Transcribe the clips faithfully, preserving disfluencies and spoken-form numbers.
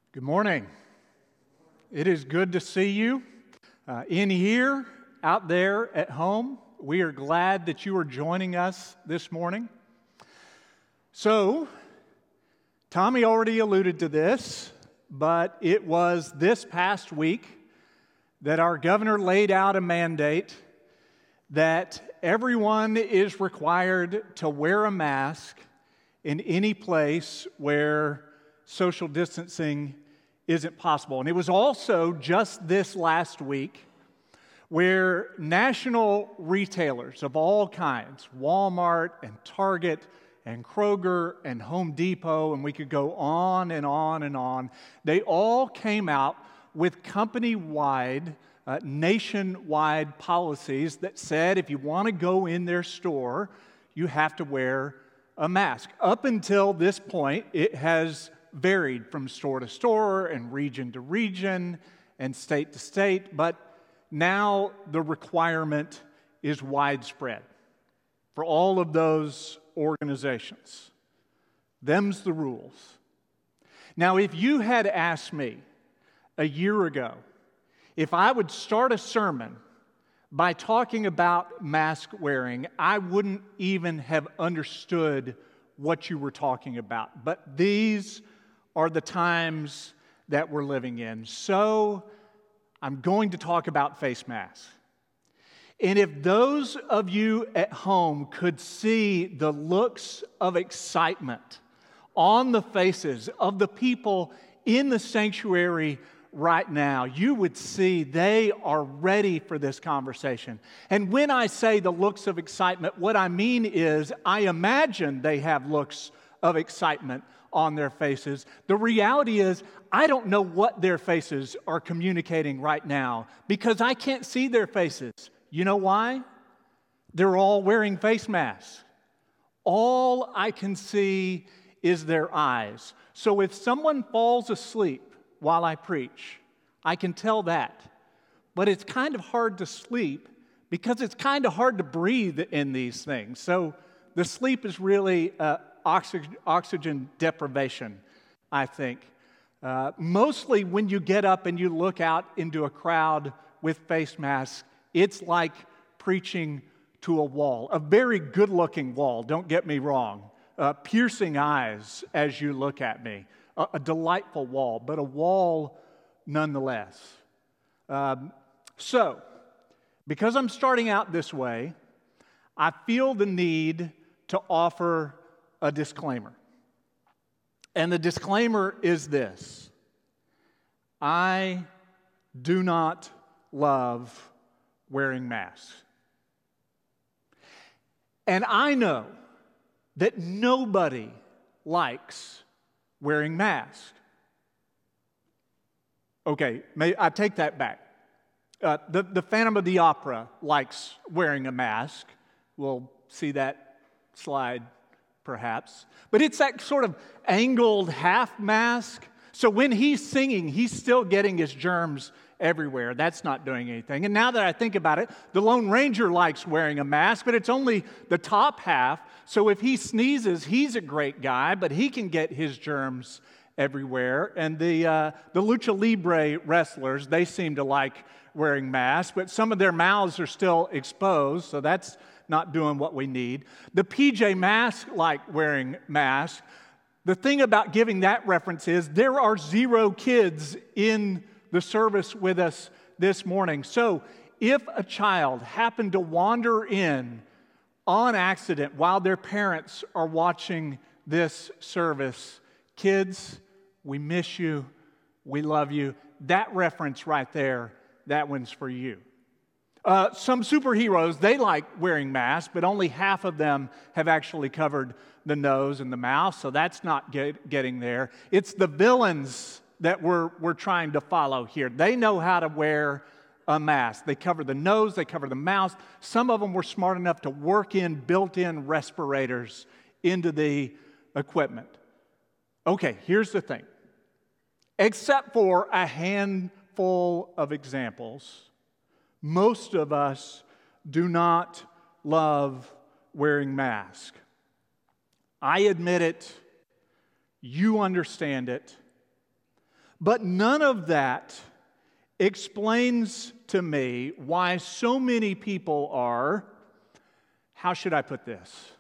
Good morning. It is good to see you uh, in here, out there at home. We are glad that you are joining us this morning. So, Tommy already alluded to this, but it was this past week that our governor laid out a mandate that everyone is required to wear a mask in any place where social distancing isn't possible. And it was also just this last week where national retailers of all kinds, Walmart and Target and Kroger and Home Depot, and we could go on and on and on, they all came out with company-wide, uh, nationwide policies that said if you want to go in their store, you have to wear a mask. Up until this point, it has varied from store to store and region to region and state to state, but now the requirement is widespread for all of those organizations. Them's the rules. Now, if you had asked me a year ago if I would start a sermon by talking about mask wearing, I wouldn't even have understood what you were talking about. But these are the times that we're living in. So I'm going to talk about face masks. And if those of you at home could see the looks of excitement on the faces of the people in the sanctuary right now, you would see they are ready for this conversation. And when I say the looks of excitement, what I mean is I imagine they have looks of excitement on their faces. The reality is, I don't know what their faces are communicating right now because I can't see their faces. You know why? They're all wearing face masks. All I can see is their eyes. So if someone falls asleep while I preach, I can tell that. But it's kind of hard to sleep because it's kind of hard to breathe in these things. So the sleep is really uh, Oxygen, oxygen deprivation, I think. Uh, mostly when you get up and you look out into a crowd with face masks, it's like preaching to a wall, a very good-looking wall, don't get me wrong, uh, piercing eyes as you look at me, a, a delightful wall, but a wall nonetheless. Um, so, because I'm starting out this way, I feel the need to offer a disclaimer. And the disclaimer is this: I do not love wearing masks. And I know that nobody likes wearing masks. Okay, may, I take that back. Uh, the, the Phantom of the Opera likes wearing a mask. We'll see that slide perhaps. But it's that sort of angled half mask. So when he's singing, he's still getting his germs everywhere. That's not doing anything. And now that I think about it, the Lone Ranger likes wearing a mask, but it's only the top half. So if he sneezes, he's a great guy, but he can get his germs everywhere. And the uh, the Lucha Libre wrestlers, they seem to like wearing masks, but some of their mouths are still exposed, so that's not doing what we need. The P J Masks like wearing masks. The thing about giving that reference is there are zero kids in the service with us this morning. So if a child happened to wander in on accident while their parents are watching this service, kids, we miss you, we love you. That reference right there, that one's for you. Uh, some superheroes, they like wearing masks, but only half of them have actually covered the nose and the mouth, so that's not get, getting there. It's the villains that we're, we're trying to follow here. They know how to wear a mask. They cover the nose, they cover the mouth. Some of them were smart enough to work in built-in respirators into the equipment. Okay, here's the thing. Except for a handful of examples, most of us do not love wearing masks. I admit it. You understand it. But none of that explains to me why so many people are, how should I put this,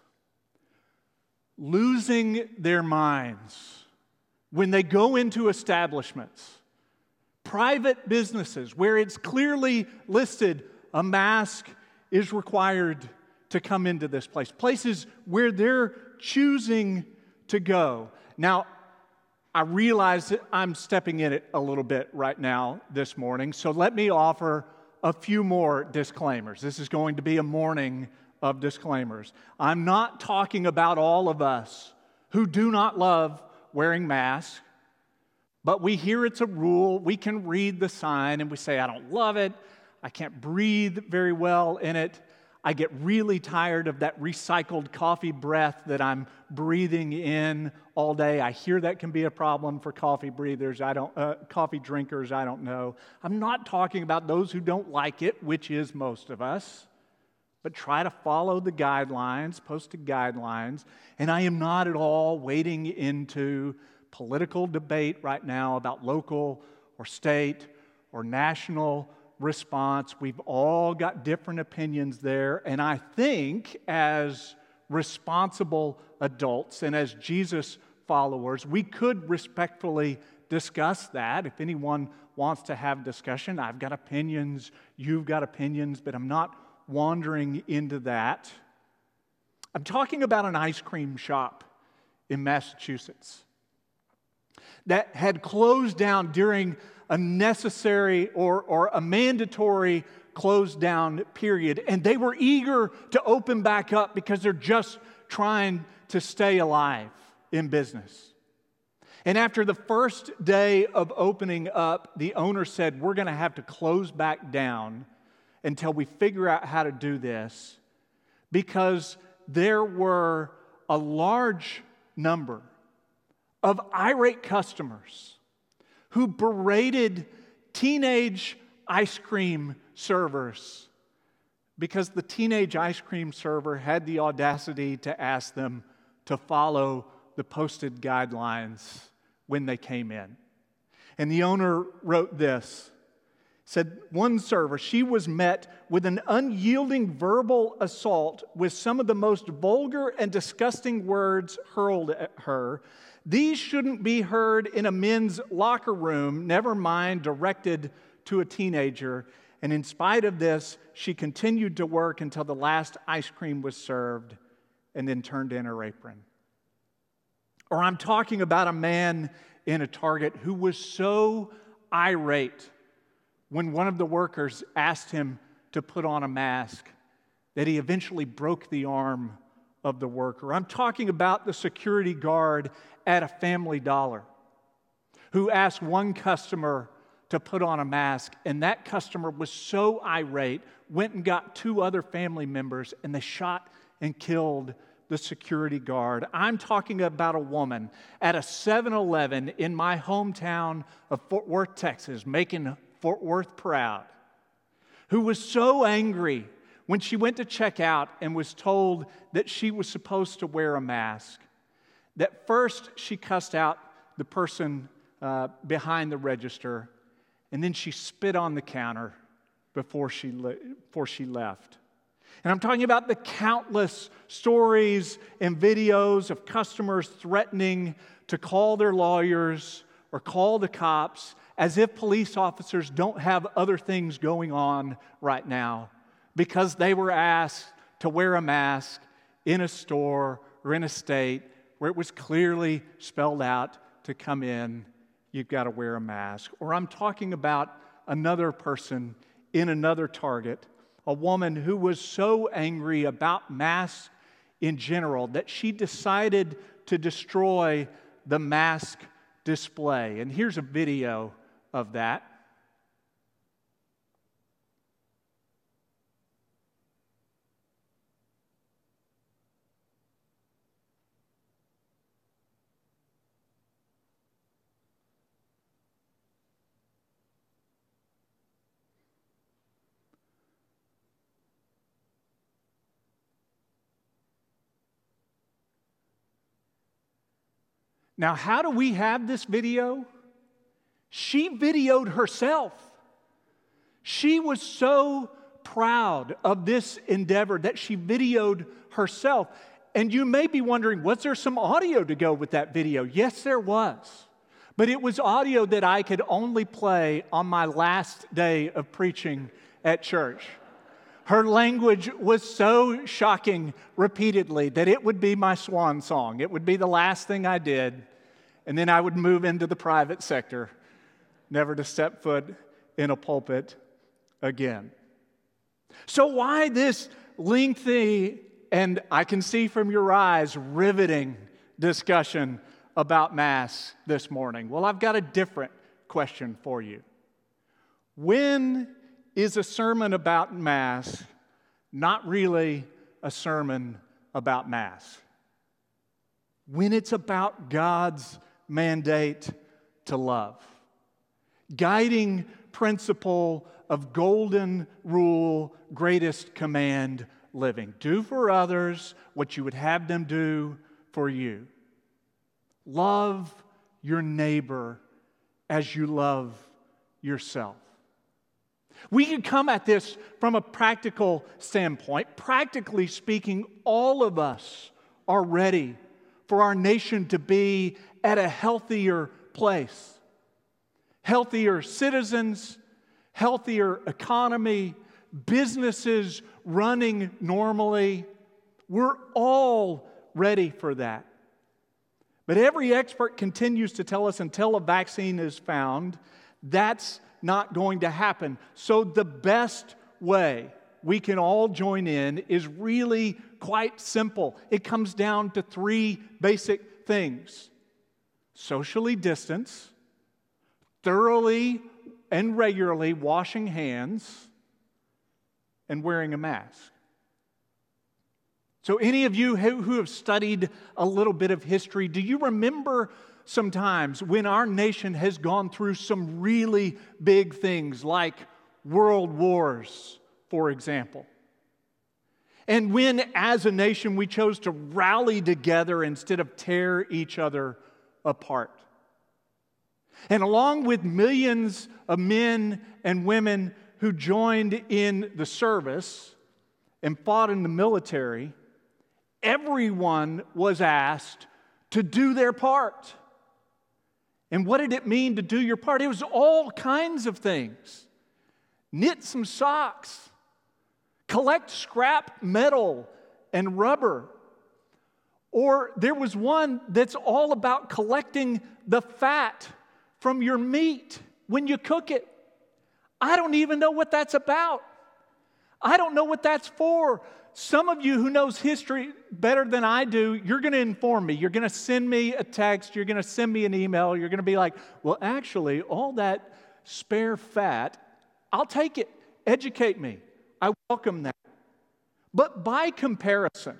losing their minds when they go into establishments, private businesses, where it's clearly listed a mask is required to come into this place, places where they're choosing to go. Now, I realize that I'm stepping in it a little bit right now this morning, so let me offer a few more disclaimers. This is going to be a morning of disclaimers. I'm not talking about all of us who do not love wearing masks, but we hear it's a rule. We can read the sign and we say, I don't love it. I can't breathe very well in it. I get really tired of that recycled coffee breath that I'm breathing in all day. I hear that can be a problem for coffee breathers. I don't, uh, coffee drinkers. I don't know. I'm not talking about those who don't like it, which is most of us, but try to follow the guidelines, posted guidelines. And I am not at all wading into political debate right now about local or state or national response. We've all got different opinions there, and I think as responsible adults and as Jesus followers, we could respectfully discuss that. If anyone wants to have discussion, I've got opinions, you've got opinions, but I'm not wandering into that. I'm talking about an ice cream shop in Massachusetts that had closed down during a necessary or, or a mandatory closed down period. And they were eager to open back up because they're just trying to stay alive in business. And after the first day of opening up, the owner said, we're going to have to close back down until we figure out how to do this, because there were a large number of irate customers who berated teenage ice cream servers because the teenage ice cream server had the audacity to ask them to follow the posted guidelines when they came in. And the owner wrote this, said, one server, she was met with an unyielding verbal assault with some of the most vulgar and disgusting words hurled at her. These shouldn't be heard in a men's locker room, never mind directed to a teenager. And in spite of this, she continued to work until the last ice cream was served and then turned in her apron. Or I'm talking about a man in a Target who was so irate when one of the workers asked him to put on a mask that he eventually broke the arm of the worker. I'm talking about the security guard at a Family Dollar who asked one customer to put on a mask, and that customer was so irate, went and got two other family members, and they shot and killed the security guard. I'm talking about a woman at a seven eleven in my hometown of Fort Worth, Texas, making Fort Worth proud, who was so angry when she went to check out and was told that she was supposed to wear a mask, that first she cussed out the person uh, behind the register, and then she spit on the counter before she, le- before she left. And I'm talking about the countless stories and videos of customers threatening to call their lawyers or call the cops as if police officers don't have other things going on right now because they were asked to wear a mask in a store or in a state where it was clearly spelled out to come in, you've got to wear a mask. Or I'm talking about another person in another Target, a woman who was so angry about masks in general that she decided to destroy the mask display. And here's a video of that. Now, how do we have this video? She videoed herself. She was so proud of this endeavor that she videoed herself. And you may be wondering, was there some audio to go with that video? Yes, there was. But it was audio that I could only play on my last day of preaching at church. Her language was so shocking repeatedly that it would be my swan song. It would be the last thing I did, and then I would move into the private sector, never to step foot in a pulpit again. So why this lengthy, and I can see from your eyes, riveting discussion about Mass this morning? Well, I've got a different question for you. When is a sermon about Mass not really a sermon about Mass? When it's about God's mandate to love, guiding principle of golden rule, greatest command living. Do for others what you would have them do for you. Love your neighbor as you love yourself. We can come at this from a practical standpoint. Practically speaking, all of us are ready for our nation to be at a healthier place. Healthier citizens, healthier economy, businesses running normally. We're all ready for that. But every expert continues to tell us until a vaccine is found, that's not going to happen. So the best way we can all join in is really quite simple. It comes down to three basic things: socially distance, thoroughly and regularly washing hands, and wearing a mask. So any of you who have studied a little bit of history, do you remember some times when our nation has gone through some really big things like world wars, for example? And when, as a nation, we chose to rally together instead of tear each other apart. And along with millions of men and women who joined in the service and fought in the military, everyone was asked to do their part. And what did it mean to do your part? It was all kinds of things. Knit some socks, collect scrap metal and rubber. Or there was one that's all about collecting the fat from your meat when you cook it. I don't even know what that's about. I don't know what that's for. Some of you who knows history better than I do, you're going to inform me. You're going to send me a text. You're going to send me an email. You're going to be like, well, actually, all that spare fat, I'll take it. Educate me. I welcome that. But by comparison,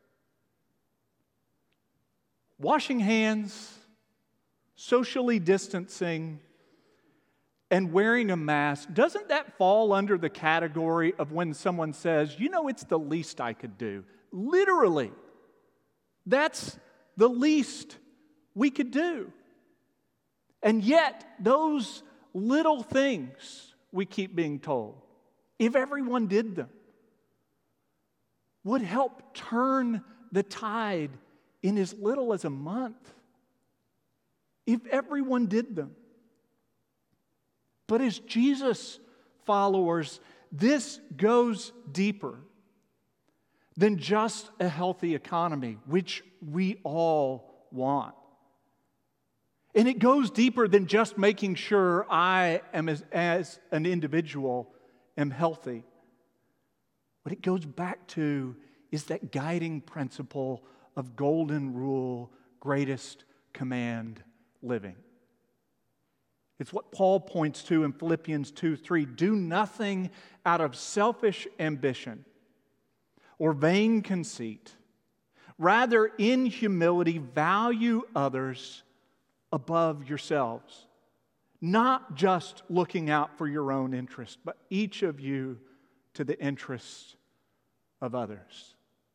washing hands, socially distancing, and wearing a mask, doesn't that fall under the category of when someone says, you know, it's the least I could do? Literally, that's the least we could do. And yet, those little things, we keep being told, if everyone did them, would help turn the tide in as little as a month. If everyone did them. But as Jesus followers, this goes deeper than just a healthy economy, which we all want. And it goes deeper than just making sure I am, as, as an individual, am healthy. What it goes back to is that guiding principle of golden rule, greatest command living. It's what Paul points to in Philippians two three. Do nothing out of selfish ambition or vain conceit. Rather, in humility, value others above yourselves. Not just looking out for your own interest, but each of you to the interests of others.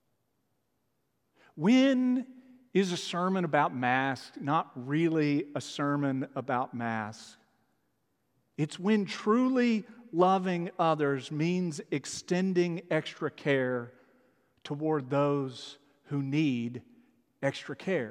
When is a sermon about masks not really a sermon about masks, It's when truly loving others means extending extra care toward those who need extra care.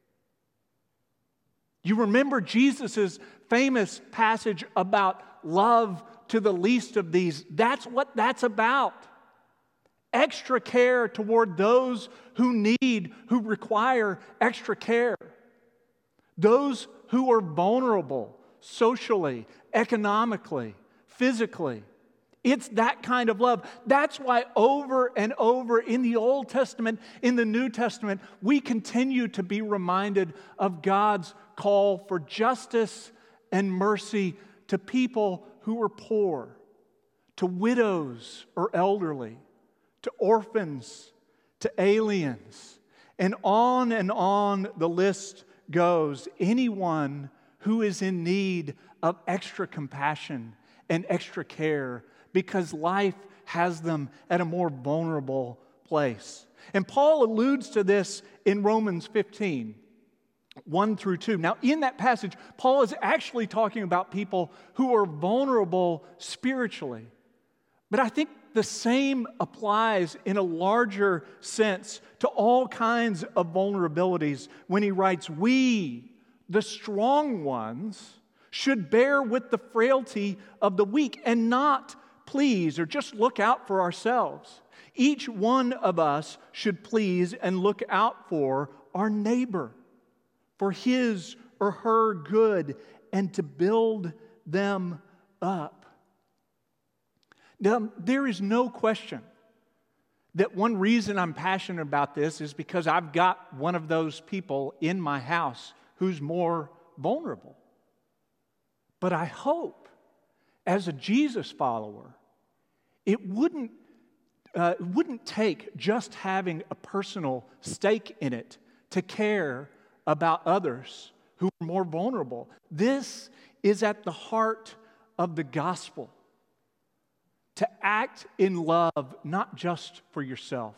You remember Jesus' famous passage about love to the least of these. That's what that's about. Extra care toward those who need, who require extra care. Those who are vulnerable socially, economically, physically. It's that kind of love. That's why over and over in the Old Testament, in the New Testament, we continue to be reminded of God's call for justice and mercy to people who are poor, to widows or elderly, to orphans, to aliens, and on and on the list goes. Anyone who is in need of extra compassion and extra care because life has them at a more vulnerable place. And Paul alludes to this in Romans fifteen, one through two. Now, in that passage, Paul is actually talking about people who are vulnerable spiritually. But I think the same applies in a larger sense to all kinds of vulnerabilities when he writes, "We, the strong ones, should bear with the frailty of the weak and not please or just look out for ourselves. Each one of us should please and look out for our neighbor, for his or her good, and to build them up." Now, there is no question that one reason I'm passionate about this is because I've got one of those people in my house who's more vulnerable. But I hope, as a Jesus follower, it wouldn't, uh, it wouldn't take just having a personal stake in it to care about others who are more vulnerable. This is at the heart of the gospel. To act in love, not just for yourself,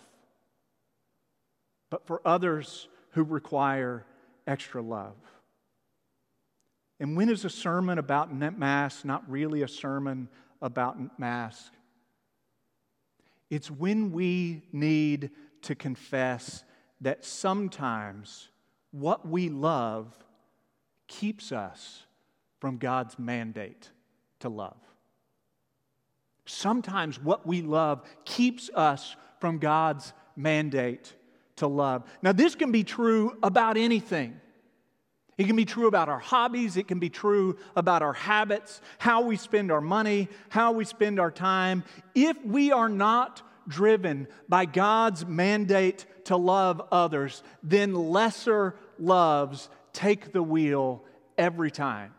but for others who require extra love. And when is a sermon about Mass not really a sermon about Mass? It's when we need to confess that sometimes what we love keeps us from God's mandate to love. Sometimes what we love keeps us from God's mandate to love. Now, this can be true about anything. It can be true about our hobbies. It can be true about our habits, how we spend our money, how we spend our time. If we are not driven by God's mandate to love others, then lesser loves take the wheel every time.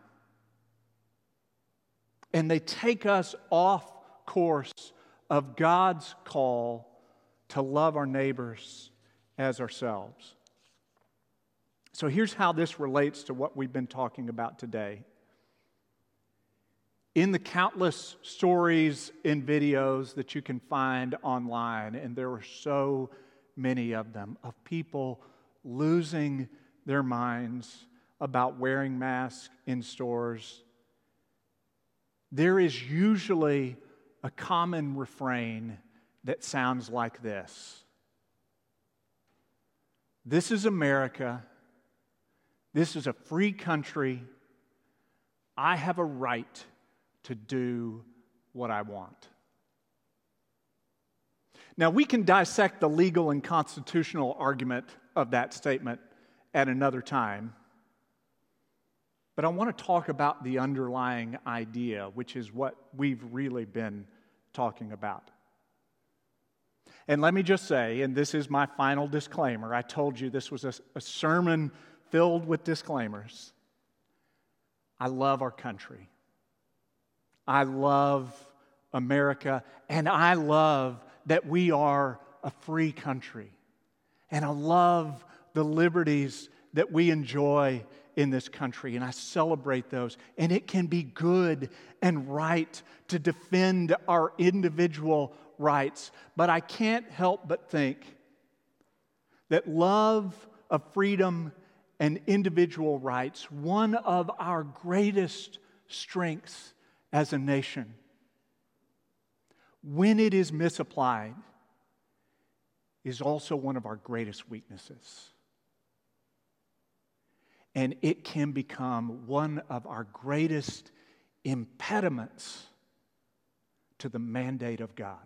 And they take us off course of God's call to love our neighbors as ourselves. So here's how this relates to what we've been talking about today. In the countless stories and videos that you can find online, and there are so many of them, of people losing their minds about wearing masks in stores, there is usually a common refrain that sounds like this: "This is America. This is a free country. I have a right to do what I want." Now, we can dissect the legal and constitutional argument of that statement at another time. But I want to talk about the underlying idea, which is what we've really been talking about. And let me just say, and this is my final disclaimer, I told you this was a, a sermon filled with disclaimers. I love our country. I love America, and I love that we are a free country. And I love the liberties that we enjoy in this country, and I celebrate those. And it can be good and right to defend our individual rights. But I can't help but think that love of freedom and individual rights, one of our greatest strengths as a nation, when it is misapplied, is also one of our greatest weaknesses. And it can become one of our greatest impediments to the mandate of God.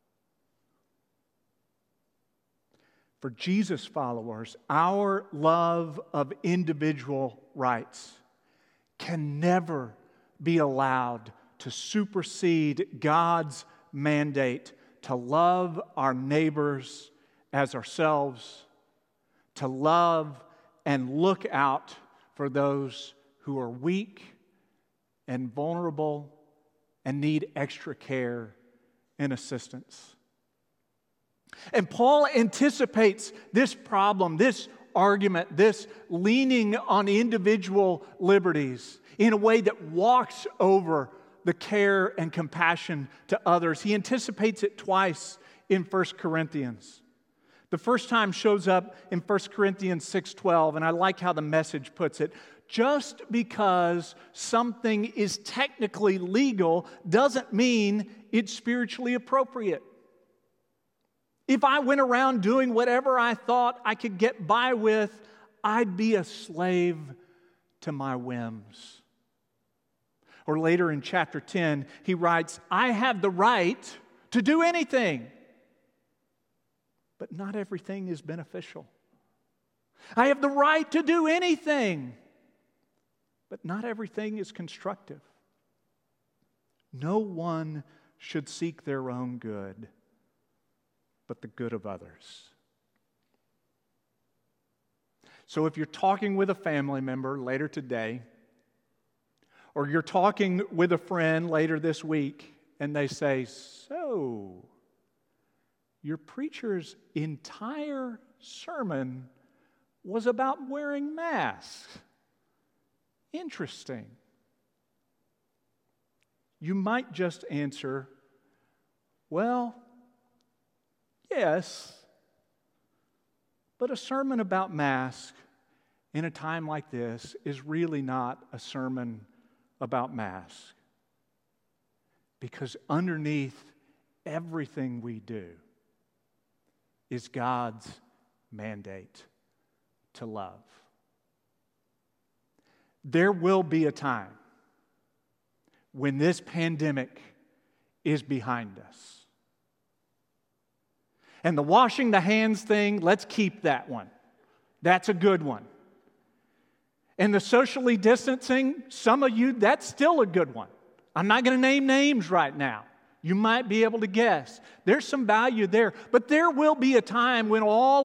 For Jesus followers, our love of individual rights can never be allowed to supersede God's mandate to love our neighbors as ourselves, to love and look out for those who are weak and vulnerable and need extra care and assistance. And Paul anticipates this problem, this argument, this leaning on individual liberties in a way that walks over the care and compassion to others. He anticipates it twice in First Corinthians. The first time shows up in First Corinthians six twelve, and I like how the Message puts it. Just because something is technically legal doesn't mean it's spiritually appropriate. If I went around doing whatever I thought I could get by with, I'd be a slave to my whims. Or later in chapter ten, he writes, I have the right to do anything, but not everything is beneficial. I have the right to do anything, but not everything is constructive. No one should seek their own good, but the good of others. So if you're talking with a family member later today, or you're talking with a friend later this week, and they say, so, your preacher's entire sermon was about wearing masks. Interesting. You might just answer, well, yes, but a sermon about masks in a time like this is really not a sermon about masks. Because underneath everything we do is God's mandate to love. There will be a time when this pandemic is behind us. And the washing the hands thing, let's keep that one. That's a good one. And the socially distancing, some of you, that's still a good one. I'm not going to name names right now. You might be able to guess. There's some value there. But there will be a time when all